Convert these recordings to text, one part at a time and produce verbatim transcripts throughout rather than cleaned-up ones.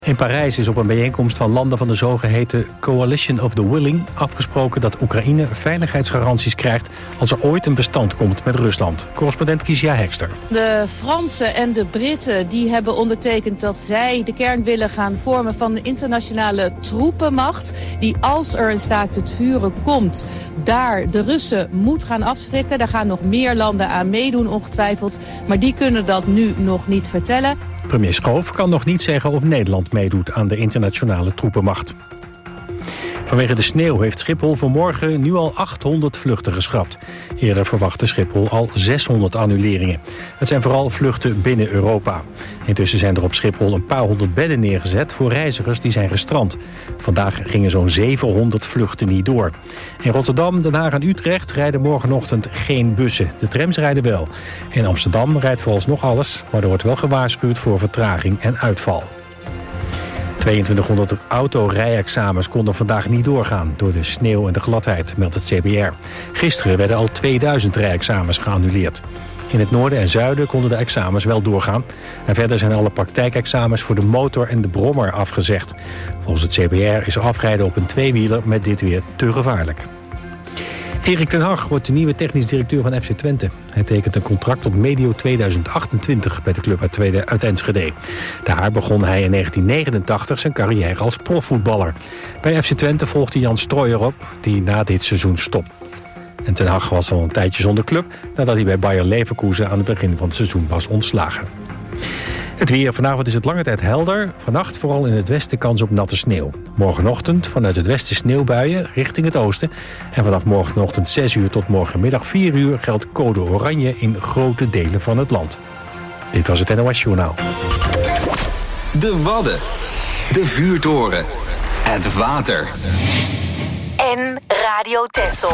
In Parijs is op een bijeenkomst van landen van de zogeheten Coalition of the Willing afgesproken dat Oekraïne veiligheidsgaranties krijgt als er ooit een bestand komt met Rusland. Correspondent Kizia Hekster. De Fransen en de Britten die hebben ondertekend dat zij de kern willen gaan vormen van een internationale troepenmacht die als er een staakt het vuren komt, daar de Russen moet gaan afschrikken. Daar gaan nog meer landen aan meedoen ongetwijfeld, maar die kunnen dat nu nog niet vertellen. Premier Schoof kan nog niet zeggen of Nederland meedoet aan de internationale troepenmacht. Vanwege de sneeuw heeft Schiphol vanmorgen nu al achthonderd vluchten geschrapt. Eerder verwachtte Schiphol al zeshonderd annuleringen. Het zijn vooral vluchten binnen Europa. Intussen zijn er op Schiphol een paar honderd bedden neergezet voor reizigers die zijn gestrand. Vandaag gingen zo'n zevenhonderd vluchten niet door. In Rotterdam, Den Haag en Utrecht rijden morgenochtend geen bussen. De trams rijden wel. In Amsterdam rijdt vooralsnog alles, maar er wordt wel gewaarschuwd voor vertraging en uitval. tweeëntwintighonderd autorijexamens konden vandaag niet doorgaan door de sneeuw en de gladheid, meldt het C B R. Gisteren werden al tweeduizend rijexamens geannuleerd. In het noorden en zuiden konden de examens wel doorgaan. En verder zijn alle praktijkexamens voor de motor en de brommer afgezegd. Volgens het C B R is afrijden op een tweewieler met dit weer te gevaarlijk. Erik ten Hag wordt de nieuwe technisch directeur van F C Twente. Hij tekent een contract tot medio tweeduizend achtentwintig bij de club uit, tweede, uit Enschede. Daar begon hij in negentien negenentachtig zijn carrière als profvoetballer. Bij F C Twente volgde Jan Strooijer op, die na dit seizoen stopt. En ten Hag was al een tijdje zonder club nadat hij bij Bayer Leverkusen aan het begin van het seizoen was ontslagen. Het weer. Vanavond is het lange tijd helder. Vannacht vooral in het westen kans op natte sneeuw. Morgenochtend vanuit het westen sneeuwbuien richting het oosten. En vanaf morgenochtend zes uur tot morgenmiddag vier uur geldt code oranje in grote delen van het land. Dit was het N O S Journaal. De Wadden. De vuurtoren. Het water. En Radio Texel.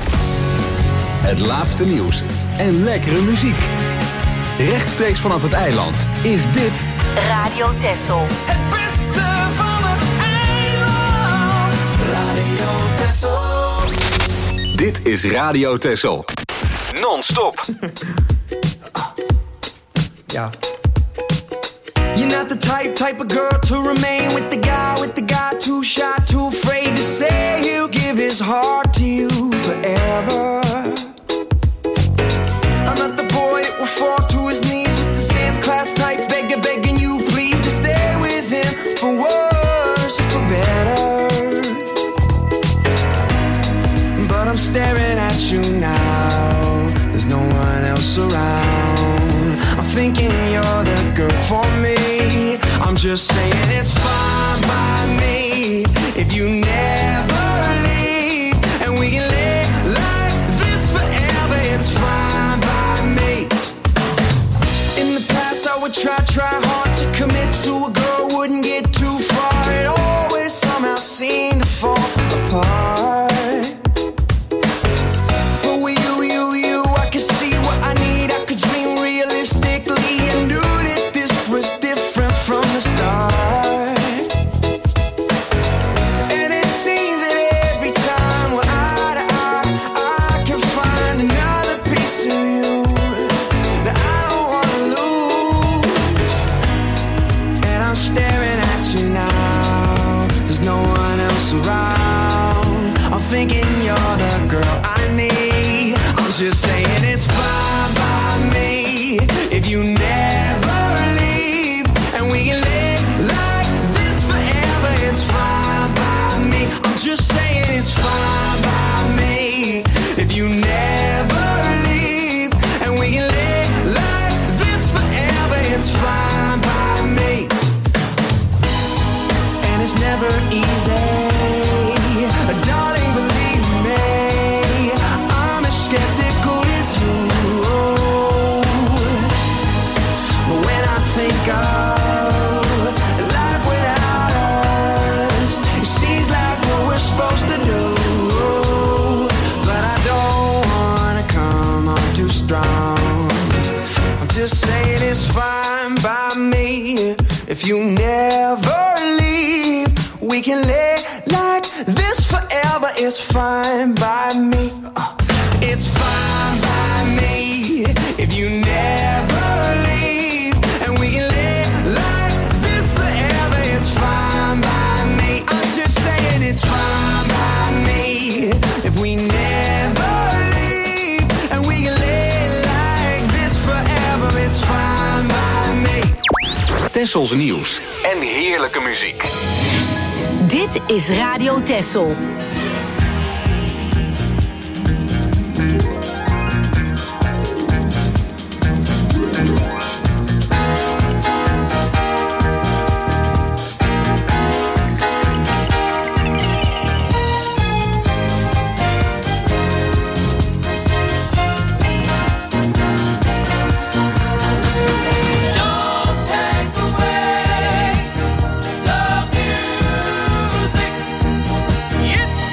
Het laatste nieuws en lekkere muziek. Rechtstreeks vanaf het eiland is dit Radio Texel. Het beste van het eiland. Radio Texel. Dit is Radio Texel. Non-stop. Ja. You're not the type, type of girl to remain with the guy, with the guy too shy, too afraid to say he'll give his heart to you forever. I'm not the boy that will fall to his knees with the dance class type, begging, begging you please to stay with him for worse or for better. But I'm staring at you now, there's no one else around. I'm thinking you're the girl for me. I'm just saying it's fine by me if you never leave, and we can live like this forever. It's fine by me. In the past I would try, try hard to commit to a girl, wouldn't get too far. It always somehow seemed to fall apart. But with you, you, you, I could see what I need. I could dream realistically and knew that this was different from the start. And it seems that every time we're eye to eye, I can find another piece of you that I don't wanna lose. And I'm staring at you now, there's no one else around. I'm thinking you're the girl I need. I'm just saying it's fine by me if you never leave, and we can live like this forever. It's fine by me. I'm just saying it's fine by me if you never leave, and we can live like this forever. It's fine by me. And it's never easy, darling, believe me, I'm as skeptical as you. But when I think of life without us, it seems like what we're supposed to do. But I don't wanna come on too strong. I'm just saying it's fine by me if you never leave. We can live like this forever. It's fine by me. Uh, it's fine by me if you never leave, and we can live like this forever. It's Tessels nieuws en heerlijke muziek. Dit is Radio Tessel. It's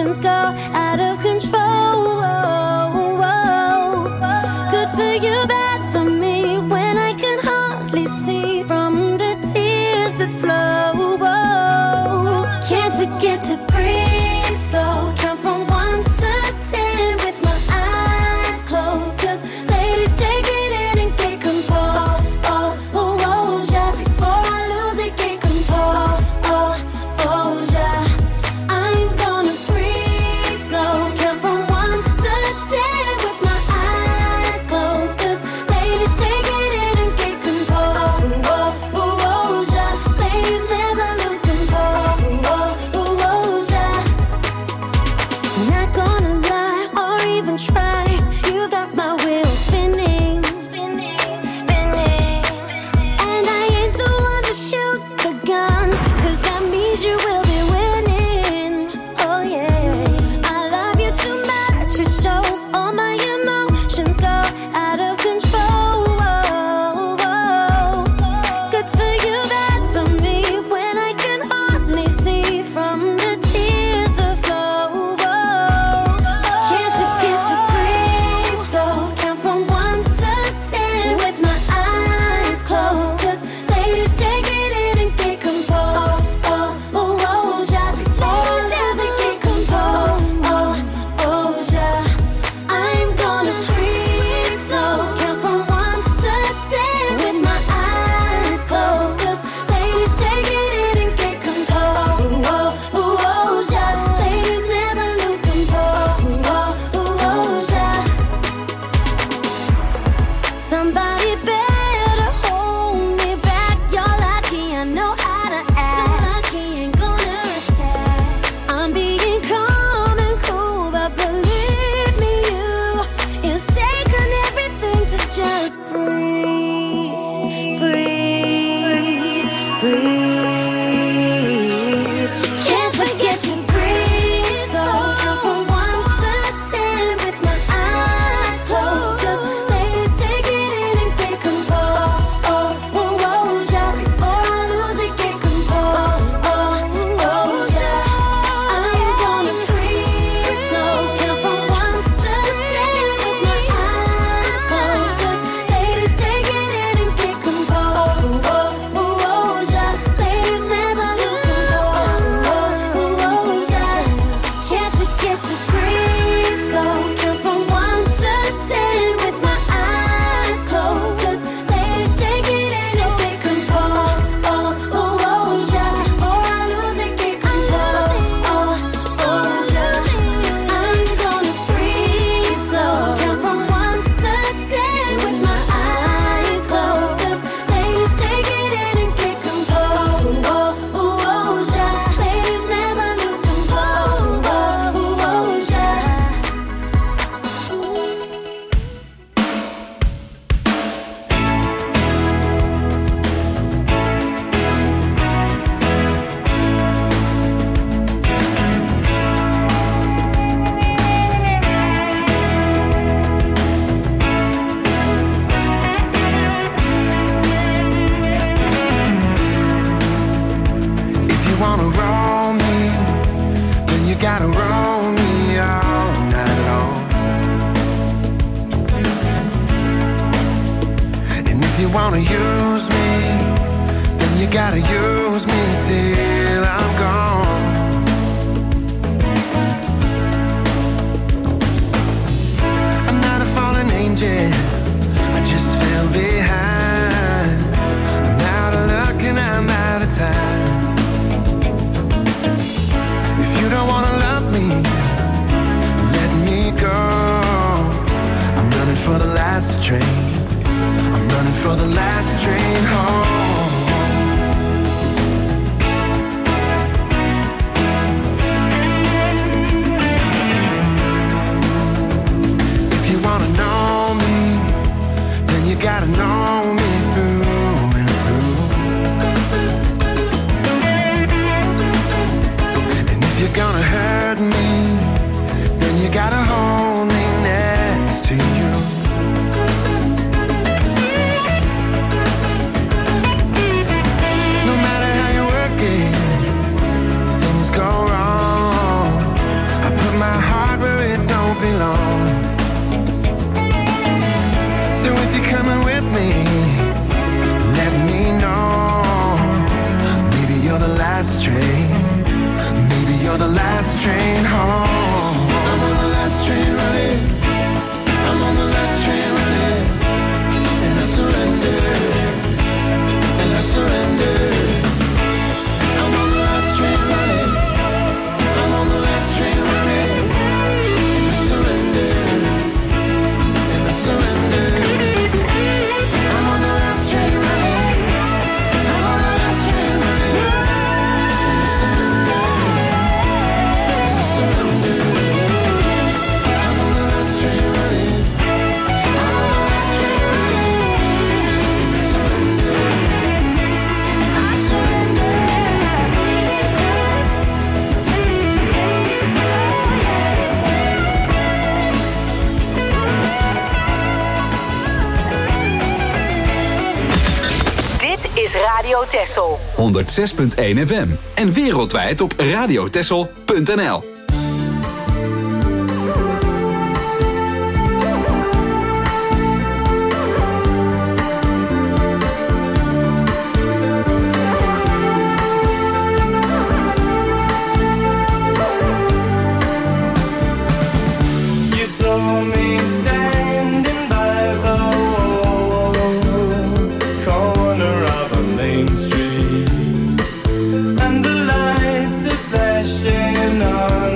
emotions go out of control. Good for you, bad for me, when I can hardly see from the tears that flow. Can't forget to breathe slow, count from one to ten with my eyes closed, 'cause ladies take it in and get composed. Oh, oh, oh, yeah, before I lose it, get composed. Oh, oh, yeah, I'm gonna breathe slow, count from one to ten with my eyes closed, 'cause ladies take it in and get composed. Oh, oh, oh, yeah, ladies never lose composure. Oh, oh, oh, yeah. Not gonna lie or even try, you got my wheels spinning, spinning, spinning. And I ain't the one to shoot the gun, 'cause that means you will be winning. Oh yeah, I love you too much, it shows. All my emotions go out of control. Good for you, bad for me, when I can hardly see from the tears that flow. Can't forget to breathe slow, count from one to ten with my eyes closed, 'cause ladies take it in and get composed. Oh, oh, oh, yeah, before I lose it, get composed. Oh, oh, yeah, I'm gonna breathe slow, count from one to ten with my eyes closed, 'cause ladies take it in and get composed. Oh, oh, oh, yeah, ladies never lose composure. Oh, oh, oh, yeah. Somebody better hold me back. You're lucky I know how to act. So lucky ain't gonna attack. I'm being calm and cool, but believe me, you, it's taken everything to just breathe, breathe, breathe. Can't forget to breathe slow, count from one to ten with my eyes closed, 'cause ladies take it in and get composed. Oh, oh, oh, yeah, before I lose it, get composed. Oh, oh, yeah, I'm gonna breathe slow, count from one to ten with my eyes closed, 'cause ladies take it in and get composed. Oh, oh, oh, yeah, ladies never lose composure. Oh, oh, oh, yeah, can't forget to breathe slow, count from one to ten with my eyes closed, 'cause ladies take it in and get composed. Oh, oh, oh, yeah, before I lose it, get composed. Oh, oh, yeah, I'm gonna breathe slow, count from one to ten with my eyes closed, 'cause ladies take it in and get composed. Oh, oh, oh, yeah, ladies never lose composure. Oh, oh, oh, yeah. If you wanna roll me, then you gotta roll me all night long. And if you wanna use me, then you gotta use me till I'm gone. I'm not a fallen angel, I just fell behind. I'm out of luck and I'm out of time. If you don't wanna love me, let me go. I'm running for the last train. I'm running for the last train home. If you wanna know me, then you gotta know me through and through. And if you're gonna hurt me, then you gotta hold me next to you. Texel. honderdzes punt één F M. En wereldwijd op radiotexel punt n l. And the lights are flashing on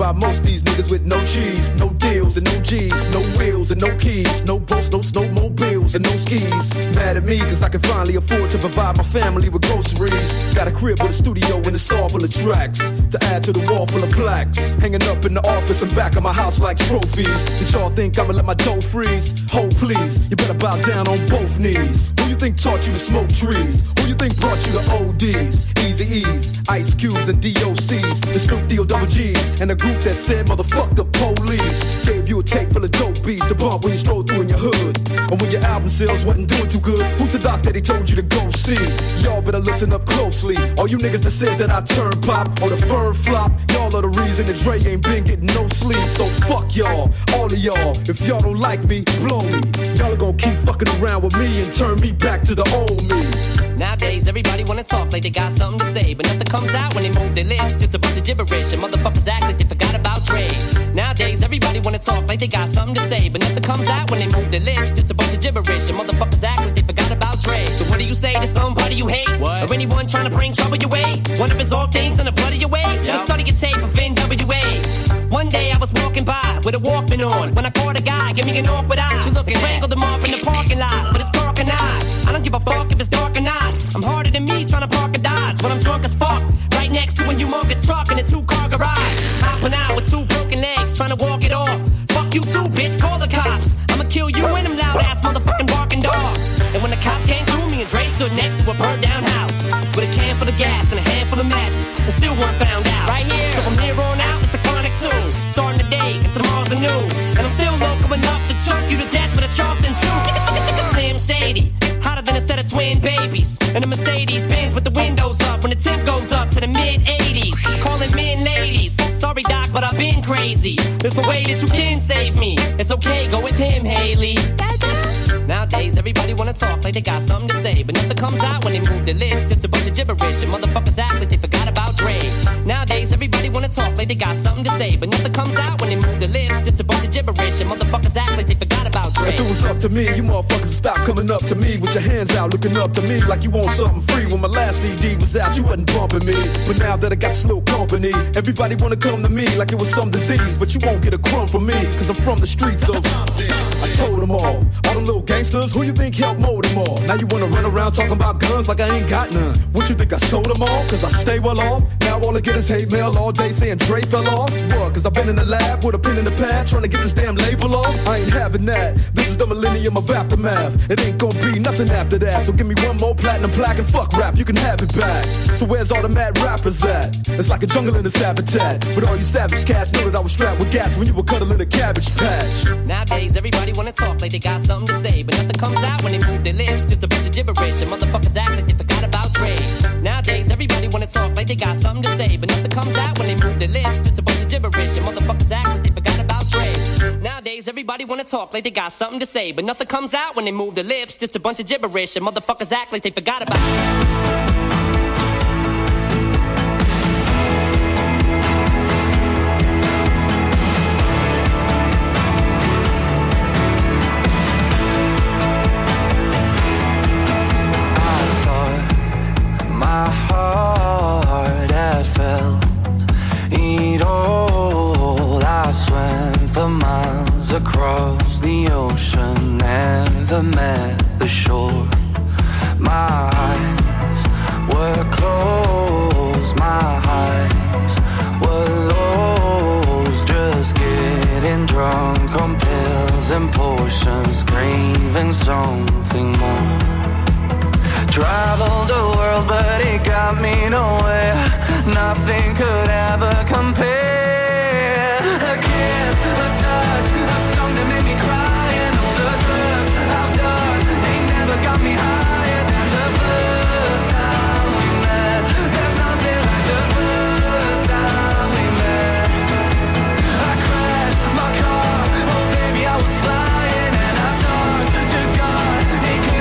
by most these niggas with no cheese, no deals and no G's, no wheels and no keys, no boats, no snowmobiles and no skis. Mad at me cause I can finally afford to provide my family with groceries. Got a crib with a studio and a saw full of tracks to add to the wall full of plaques, hanging up in the office and back of my house like trophies. Did y'all think I'ma let my dough freeze? Hold please, you better bow down on both knees. Who you think taught you to smoke trees? Who you think brought you to O Ds, Easy E's, Ice Cubes and D O C's, the Snoop D O double G's, and the group that said motherfuck the police? Gave you a tape full of dope beats to bump when you stroll through in your hood, or when your album sales wasn't doing too good. Who's the doc that he told you to go see? Y'all better listen up closely. All you niggas that said that I turn pop or the firm flop, y'all are the reason that Dre ain't been getting no sleep. So fuck y'all, all of y'all. If y'all don't like me, blow me. Y'all are gonna keep fucking around with me and turn me back to the old me. Nowadays, everybody wanna talk like they got something to say, but nothing comes out when they move their lips. Just a bunch of gibberish, and motherfuckers act like they forgot about Dre. Nowadays, everybody wanna talk like they got something to say, but nothing comes out when they move their lips. Just a bunch of gibberish, and motherfuckers act like they forgot about Dre. So what do you say to somebody you hate? What? Or anyone trying to bring trouble your way? One of his off things in the blood of your way? Yep. Just study your tape of N W A. One day I was walking by with a Walkman on, when I caught a guy, give me an awkward eye. I strangled him off in the parking lot with his dark and eye. I don't give a fuck if it's dark or not. I'm harder than me trying to park a Dodge when I'm drunk as fuck, right next to a humongous truck in a two-car garage. Hopping out with two broken legs, trying to walk it off. Fuck you too, bitch, call the cops. I'ma kill you and them loud-ass motherfucking barking dogs. And when the cops came through, me and Dre stood next to a burned-down house with a can full of gas and a handful of matches, and still weren't found out. Right here, so from here on out, it's the Chronic two. Starting the day, and tomorrow's a new. And I'm still local enough to choke you to death with a Charleston chew. Chicka, chicka, chicka, Slim Shady, hotter than a set of twin babies. And a Mercedes Benz with the windows up when the temp goes up to the mid eighties. Calling men ladies. Sorry, Doc, but I've been crazy. There's no way that you can save me. It's okay, go with him, Haley. Nowadays, everybody wanna talk like they got something to say, but nothing comes out when they move their lips. Just a bunch of gibberish, and motherfuckers act like they forgot about Dre. Nowadays, everybody wanna talk like they got something to say, but nothing comes out when they move their lips. Just a bunch of gibberish, and motherfuckers act like they forgot about Dre. If it was up to me, you motherfuckers stop coming up to me with your hands out, looking up to me like you want something free. When my last C D was out, you wasn't bumping me, but now that I got this little company, everybody wanna come to me like it was some disease, but you won't get a crumb from me, cause I'm from the streets of I told them all, all them little gangsters, who you think helped mold them all? Now you wanna run around talking about guns like I ain't got none. What you think I sold them all? Cause I stay well off. Now all I get is hate mail all day saying Dre fell off. What? Cause I've been in the lab with a pen in the pad trying to get this damn label off. I ain't having that. This is the millennium of aftermath. It ain't gonna be nothing after that. So give me one more platinum plaque and fuck rap, you can have it back. So where's all the mad rappers at? It's like a jungle in this habitat. But all you savage cats know that I was strapped with gas when you were cuddling a cabbage patch. Nowadays, everybody wanna talk like they got something to say, but nothing comes out when they move their lips. Just a bunch of gibberish, and motherfuckers act like they forgot about Dre. Nowadays, everybody wanna talk like they got something to say, but nothing comes out when they move their lips. Just a bunch of gibberish, and motherfuckers act like they forgot about Dre. Nowadays, everybody wanna talk like they got something to say, but nothing comes out when they move their lips. Just a bunch of gibberish, and motherfuckers act like they forgot about Dre. My heart had felt it all. I swam for miles across the ocean, never met the shore. My eyes were closed, my eyes were lost, just getting drunk on pills and potions, craving something more. Traveled the world, but it got me nowhere. Nothing could ever compare. A kiss, a touch, a song that made me cry, and all the drugs I've done, they never got me higher than the first time we met. There's nothing like the first time we met. I crashed my car, oh baby I was flying, and I talked to God. He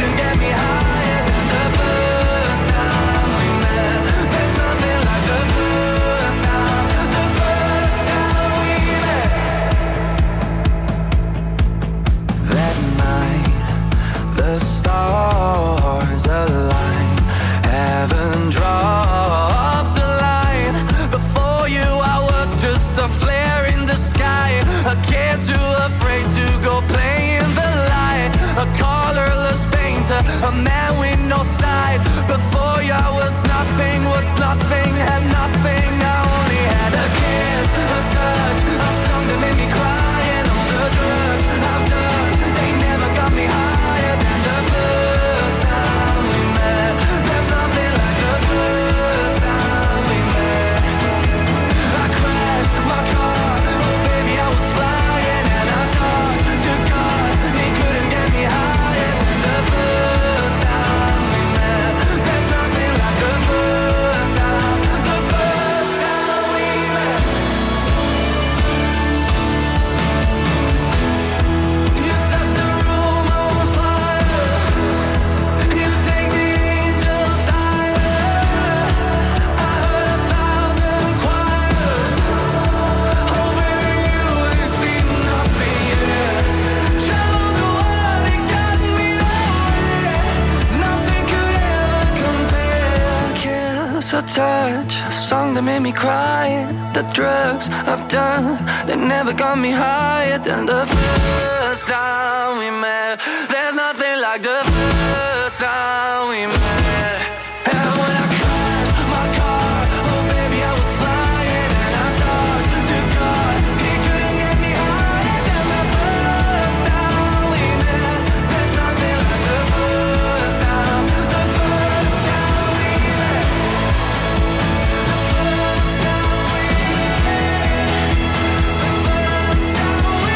touch, a song that made me cry. The drugs I've done, they never got me higher than the first time we met. There's nothing like the first time we met. And when I crashed my car, oh baby I was flying, and I talked to God, he couldn't get me higher than the first time we met. There's nothing like the first time, the first time we met. The first time we met. The first time we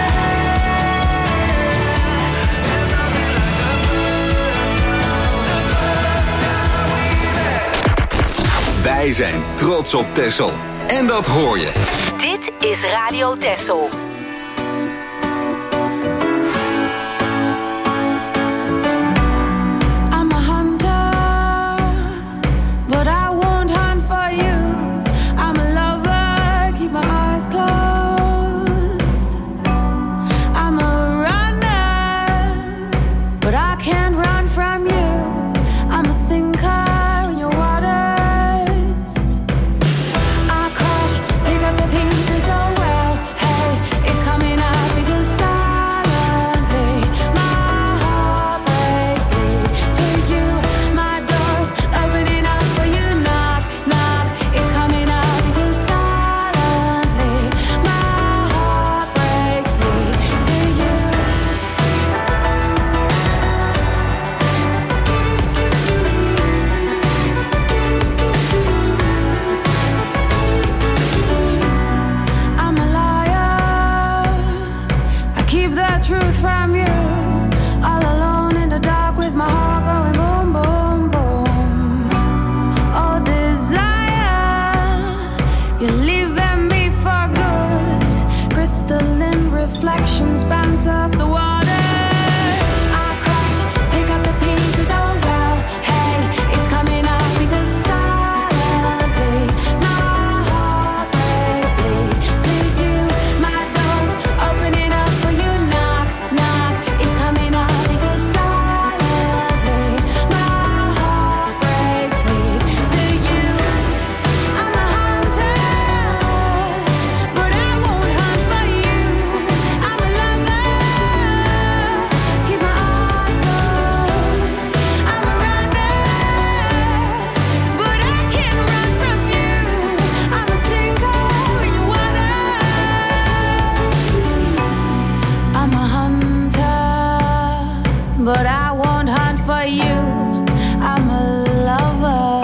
met. There's nothing like the first time, the first time we met. Wij zijn trots op Texel. En dat hoor je. Dit is Radio Texel. I'm a hunter, but I won't hunt for you. I'm a lover, keep my eyes closed. I'm a runner, but I can't run from you. I'm a sinker in your waters. I crash, pick up the pieces, oh well. Hey, it's coming up because silently my heart breaks me to you. My door's opening up for you. Knock, knock. It's coming up because silently my heart breaks me to you. I'm a liar. I keep the truth from you. All alone in the dark with my heart going boom, boom, boom. All desire, you're leaving me for good. Crystalline reflections bounce off the waters. I crash, pick up the pieces, oh well. Hey, it's coming up because silently my heart breaks me to you. My door's opening up for you. Knock, knock. It's coming up because silently my heart breaks me to you. I'm a hunter, but I won't hunt for you. I'm a lover, keep my eyes closed. I'm a runner, but I can't run from you. I'm a sinker in your waters. I'm a hunter, but I won't hunt for you. I'm a lover.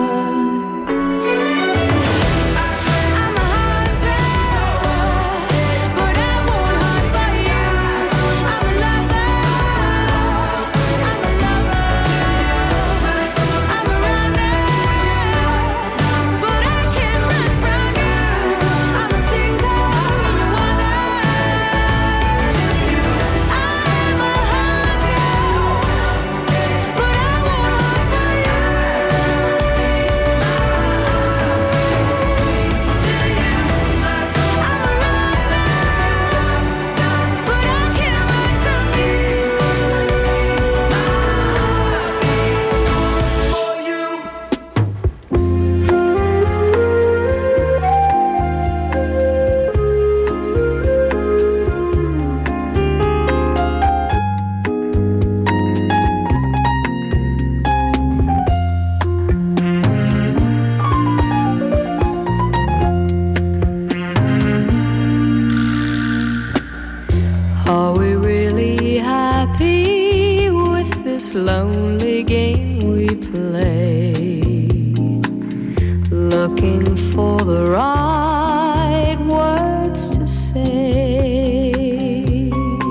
I'm a hunter, but I won't hunt for you. I'm a lover. I'm a lover. I'm a runner, but I can't run from you. I'm a sinker in your waters. I'm a hunter, but I won't hunt for you. Are we really happy with this lonely game we play? Looking for the right words to say,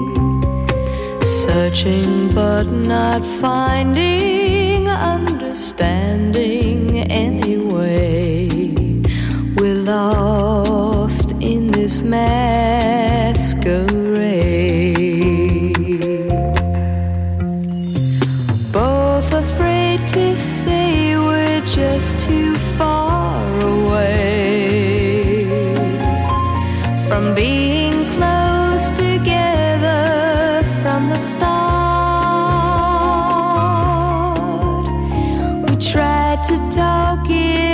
searching but not finding understanding anyway. We're lost in this masquerade, both afraid to say we're just too far away from being close together from the start. We tried to talk it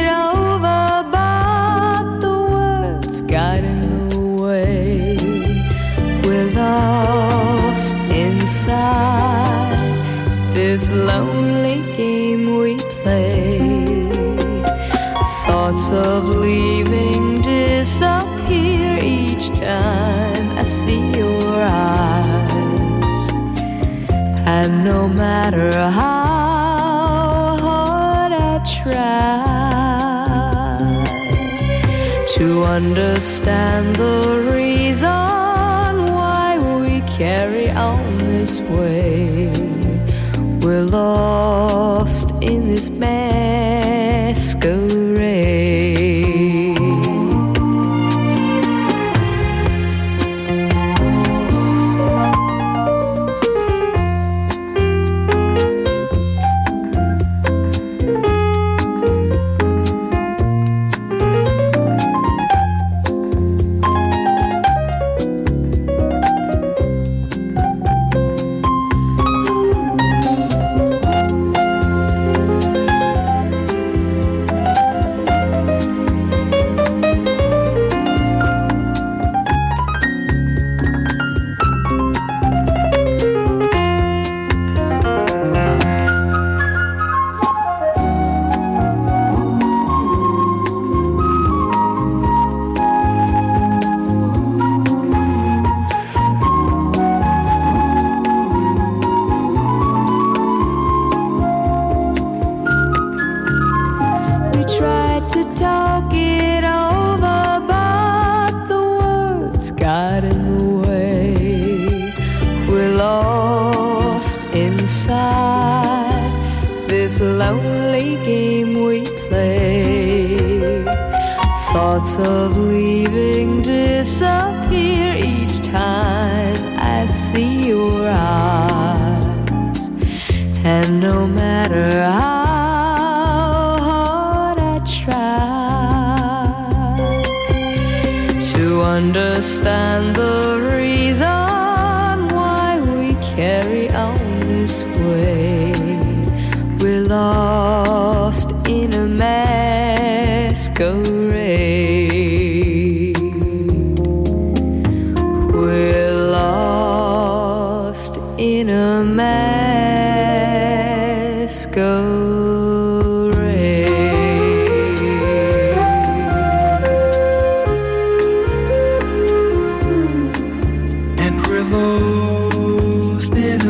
And no matter how hard I try to understand the reason why we carry on this way, we're lost in this masquerade. Lonely game we play. Thoughts of leaving disappear each time I see your eyes. And no matter how hard I try to understand the reason why we carry on this way, we're lost in a masquerade. We're lost in a masquerade. And we're lost in a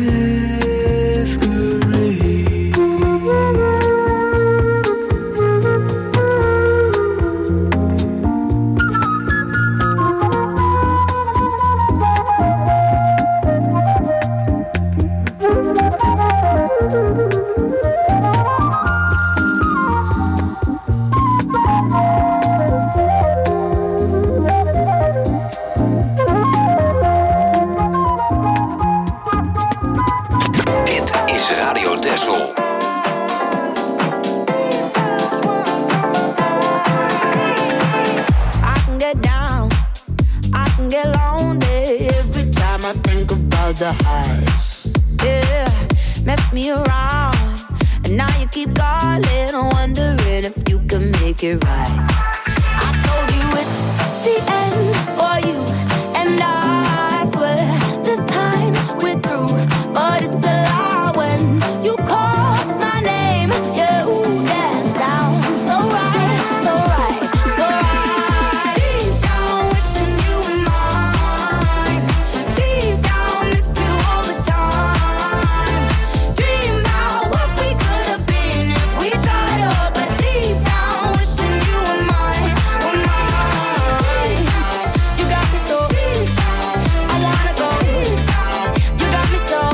the highs, yeah, mess me around, and now you keep calling, wondering if you can make it right. I told you it's the end for you, and I swear this time we're through, but it's a lie when you call my name. Yeah, ooh, that sounds so right, so right, so right. Deep down, wishing you were mine. Deep down, miss you all the time. Dream about what we could have been if we tried up, but deep down, wishing you were mine, were mine. You got me so, I wanna go. You got me so,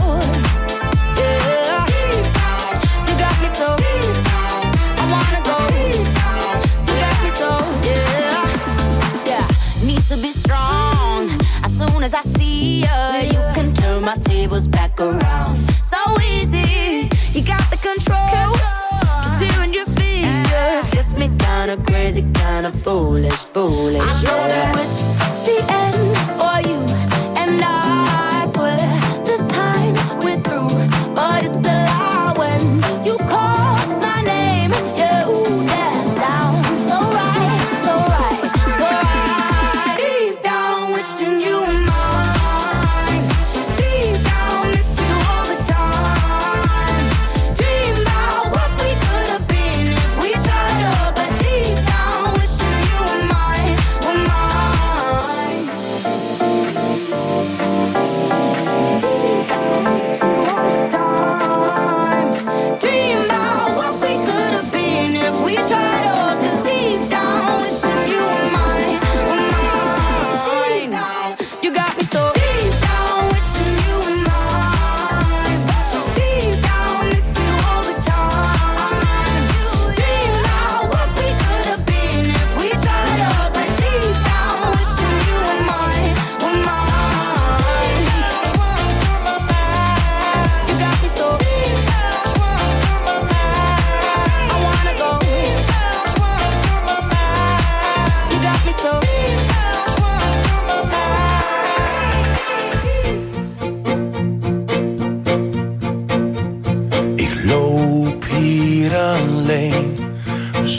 yeah. You got me so, I wanna go. You got me so, yeah. Yeah, need to be strong. As soon as I see you, you can turn my tables back around. So easy, you got the control. Just hearing your speakers gets me kinda crazy, kinda foolish, foolish. I told you it's the end for you, and I swear this time we're through, but it's a lie when you call my name. Yeah, ooh, that sounds so right, so right, so right. Deep down, wishing you were mine. Deep down, miss you all the time. Dream about what we could have been if we tried up, but deep down, wishing you were mine, were mine.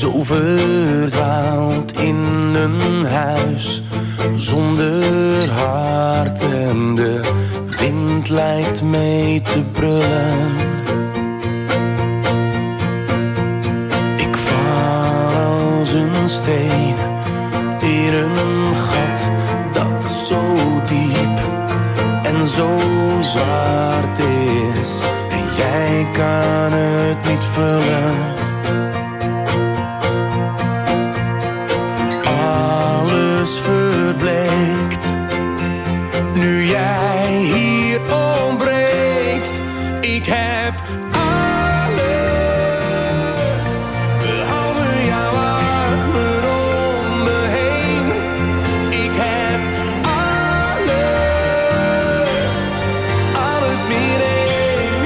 Zo verdwaald in een huis zonder hart en de wind lijkt mee te brullen. Ik val als een steen in een gat dat zo diep en zo zwart is en jij kan het niet vullen. Alles verbleekt nu jij hier ontbreekt. Ik heb alles behalve jouw armen om me heen. Ik heb alles, alles meer één.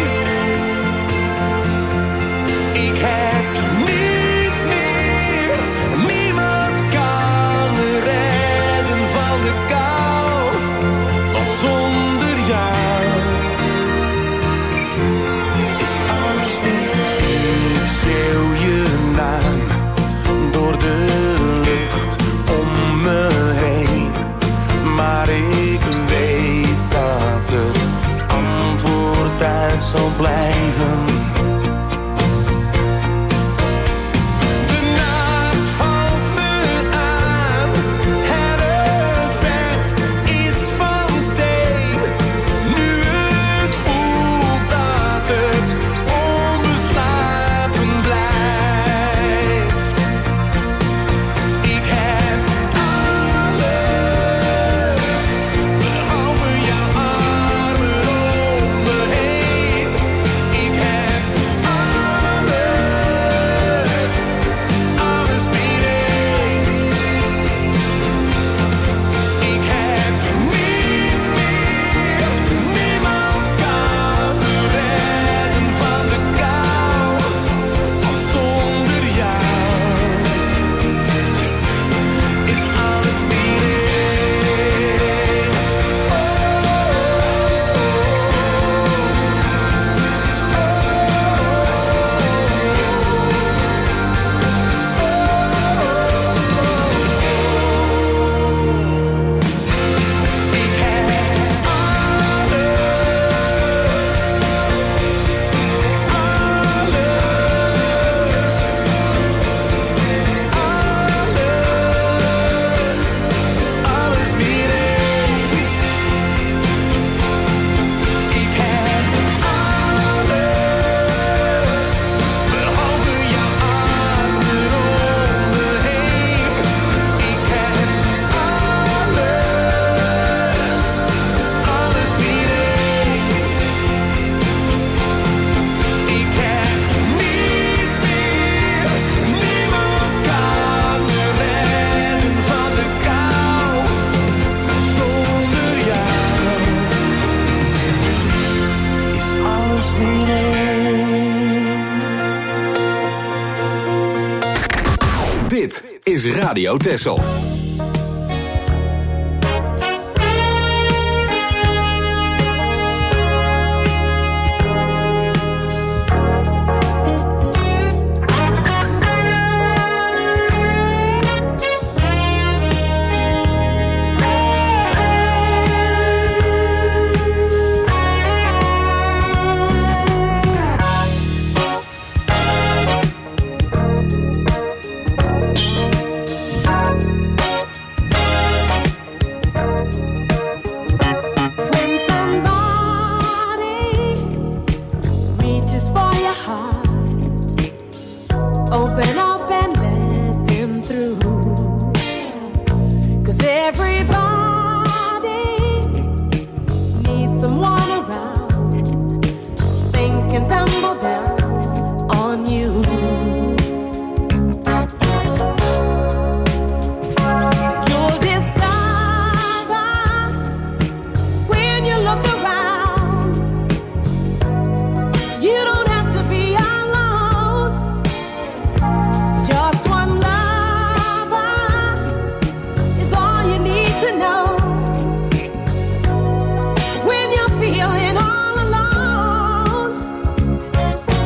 Ik heb niets meer, niemand kan me redden van de kou, want zonder jou is alles meer. Ik schreeuw je naam door de lucht om me heen, maar ik weet dat het antwoord uit zal blijven. De nacht valt me aan en het bed is van steen. Nu het voelt dat het onbeslapen blijft. Ik heb alles behalve jouw armen om me heen. Ik heb alles, alles meer één. Ik heb niets meer, niemand kan me redden van de kou, want zonder jou is alles meer één. Ik heb alles, alles, alles meer één. Ik heb alles, behalve jouw armen om me heen. Ik heb alles, alles meer één. Ik heb niets meer, niemand kan me redden van de kou, zonder jou is alles meer één. Dit is Radio Texel. When somebody reaches for your heart, open up and let them through. 'Cause everybody needs someone around. Things can tumble down on you. You'll discover when you look around, you don't have to be alone. Just one lover is all you need to know. When you're feeling all alone,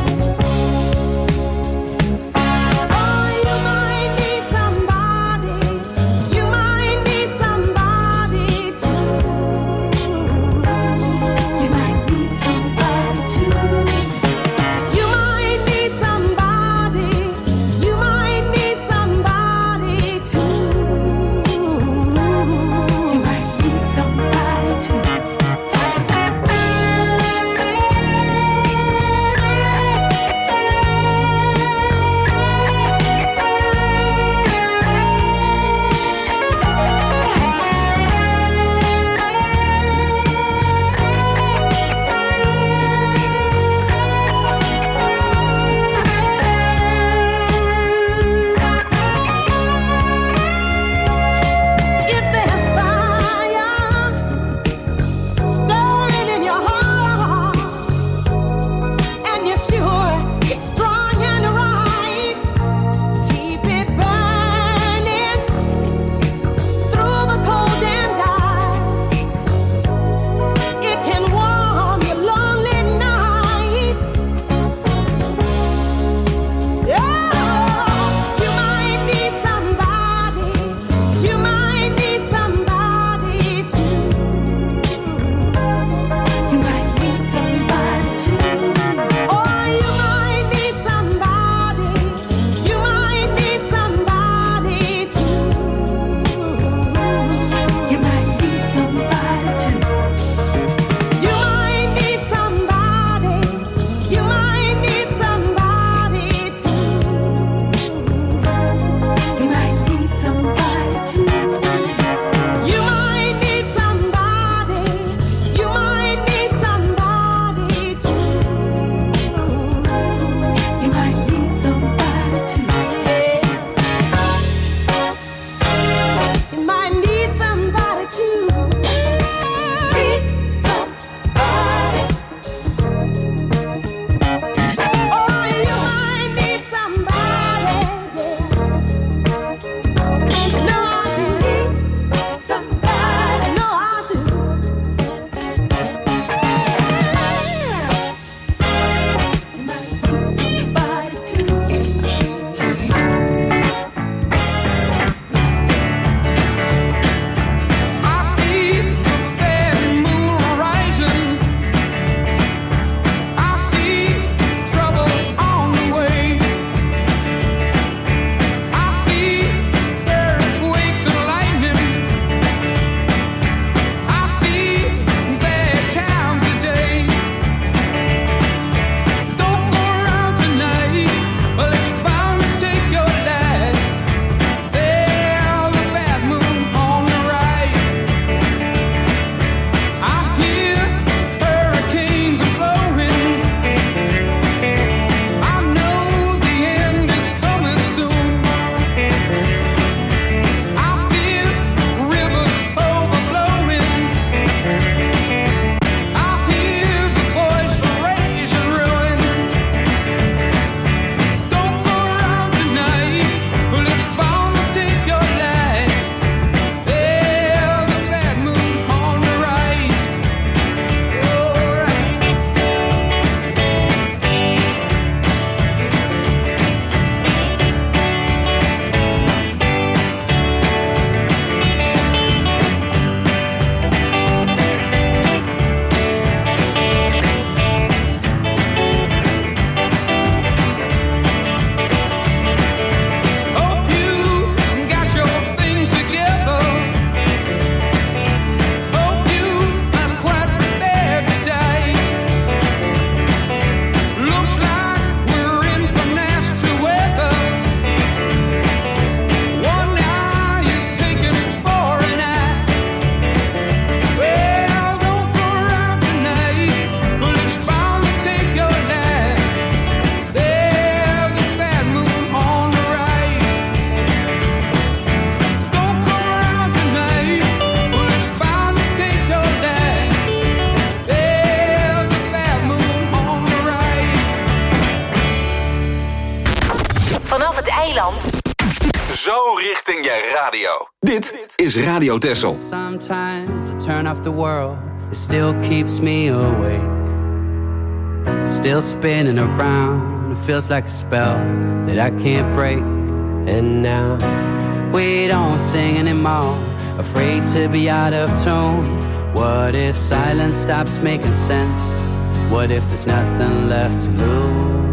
radio. Dit is Radio Texel. Sometimes I turn off the world, it still keeps me awake. It's still spinning around, it feels like a spell that I can't break. And now we don't sing anymore, afraid to be out of tune. What if silence stops making sense? What if there's nothing left to lose?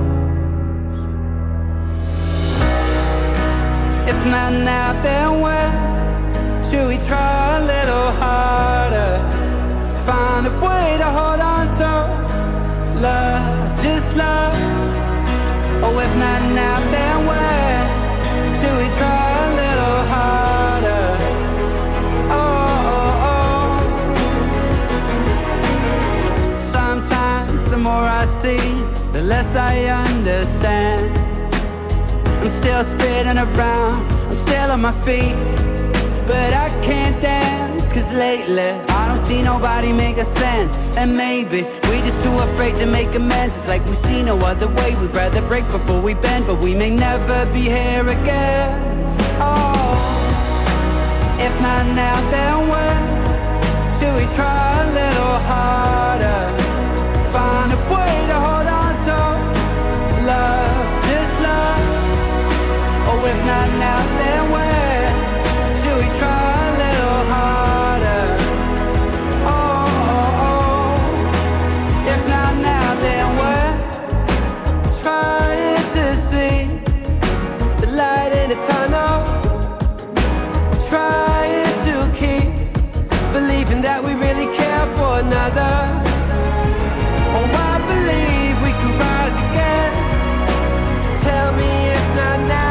If not now, then when? Should we try a little harder? Find a way to hold on to love, just love. Oh, if not now, then when? Should we try a little harder? Oh, oh, oh. Sometimes the more I see, the less I understand. I'm still spinning around, I'm still on my feet, but I can't dance, cause lately I don't see nobody make a sense. And maybe we just too afraid to make amends. It's like we see no other way, we'd rather break before we bend, but we may never be here again. Oh, if not now, then when? Should we try a little harder? Find a way to hold on to love, just love. Oh, if not now, then when? Should we try a little harder? Oh, oh, oh. If not now, then when? Trying to see the light in the tunnel. Trying to keep believing that we really care for another. Oh, I believe we can rise again. Tell me if not now.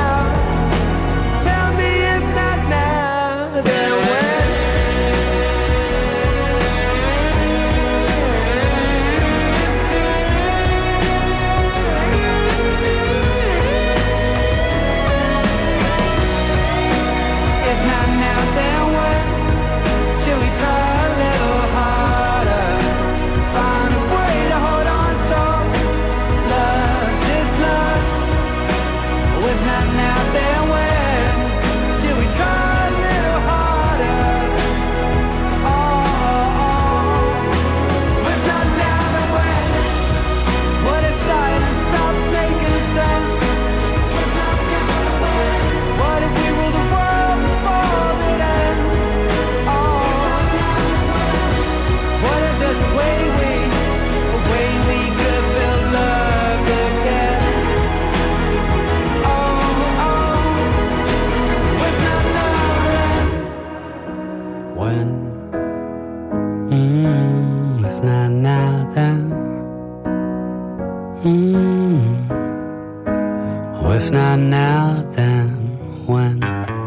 If not now, then when?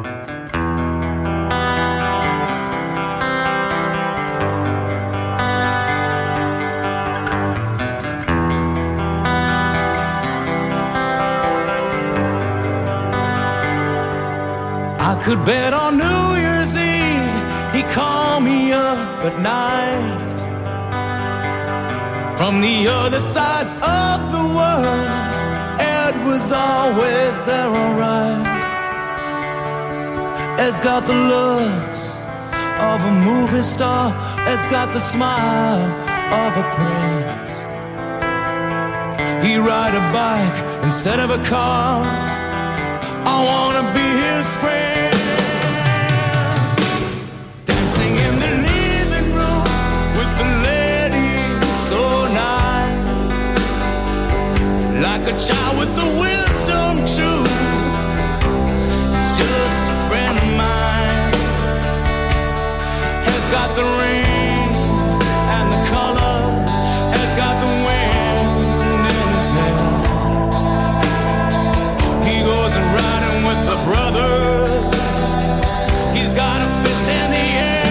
I could bet on New Year's Eve he called me up at night from the other side of the world. Was always there, alright. Ed's got the looks of a movie star. Ed's got the smile of a prince. He'd ride a bike instead of a car. I wanna be his friend. Dancing in the living room with the ladies so nice, like a child with the wisdom truth. It's just a friend of mine. Has got the rings and the colors. Has got the wind in his hair. He goes and riding with the brothers. He's got a fist in the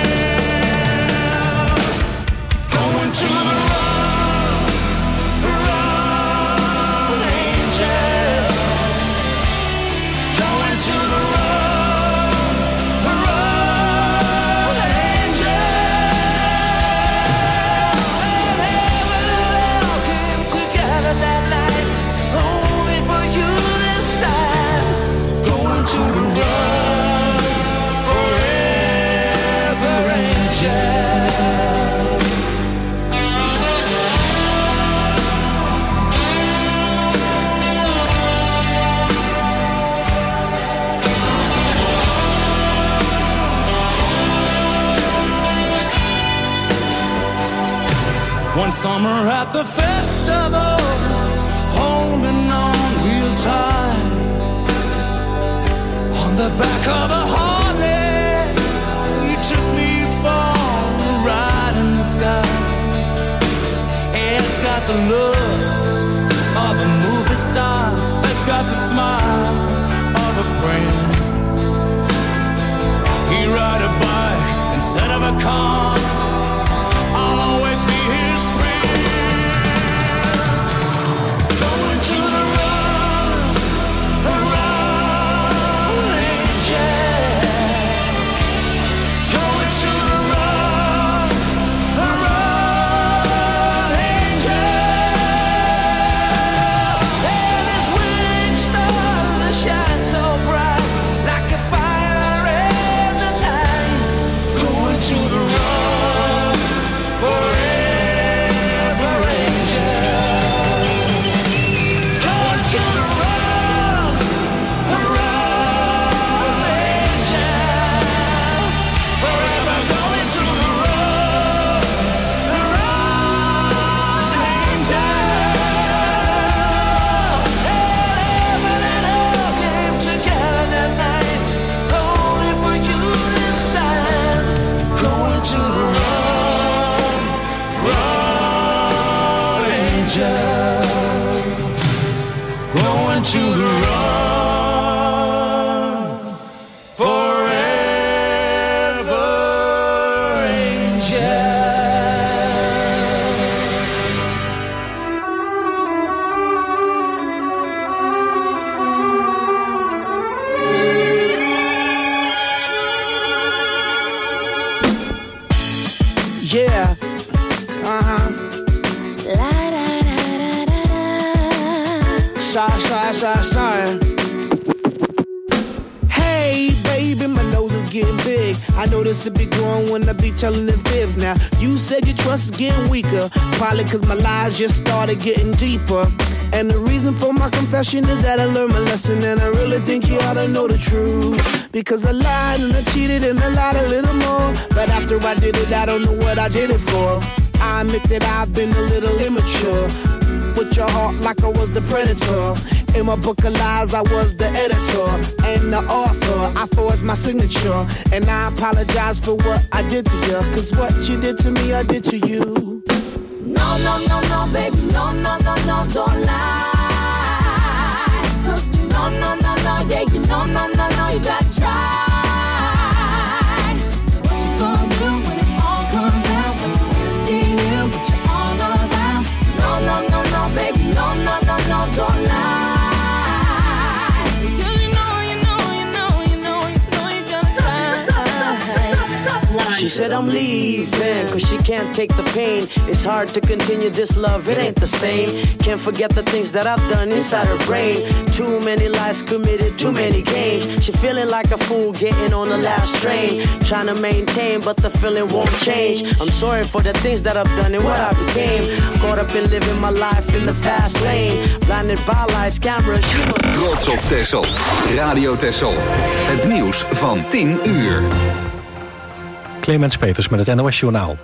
air. Going to the to the road, road angel. One summer at the festival, holding on real tight on the back of a Harley, you took me for a ride in the sky. It's got the looks of a movie star, it's got the smile of a prince. He ride a bike instead of a car, I'll always be his friend. Going to the road, a rolling jet. Going to the road, a rolling jet. And his wings start to shine so bright, like a fire in the night. Going to the road, forever angel. Going to the road, a rolling angel. Forever going to the road, a rolling angel. Heaven and hell came together that night, only for you this time. Going to the road, road angel. Going to the road, forever angel. Yeah. Uh-huh. Sorry, sorry, sorry, sorry. Hey, baby, my nose is getting big. I know this will be growing when I be telling the fibs. Now, you said your trust is getting weaker, probably cause my lies just started getting deeper. And the reason for my confession is that I learned my lesson, and I really think you ought to know the truth. Because I lied and I cheated and I lied a little more, but after I did it, I don't know what I did it for. I admit that I've been a little immature, with your heart like I was the predator. In my book of lies, I was the editor and the author. I forged my signature, and I apologize for what I did to you, cause what you did to me, I did to you. No, no, no, no, baby, no, no, no, no, don't lie. No, no, no, no, yeah, you no, no, no, no, you gotta try. What you gonna do when it all comes out? When you really see you, what you all about? No, no, no, no, baby, no, no, no, no, don't lie. Because you know, you know, you know, you know, you know you're gonna try. She said I'm leaving, cause she can't take the pain. It's hard to continue this love, it ain't the same. Can't forget the things that I've done inside her brain. Too many lies committed, too many games. She feeling like a fool getting on the last train. Trying to maintain, but the feeling won't change. I'm sorry for the things that I've done and what I became. Caught up in living my life in the fast lane. Blinded by lights, cameras, she was... Trots op Texel. Radio Texel. Het nieuws van tien uur. Clemens Peters met het N O S Journaal.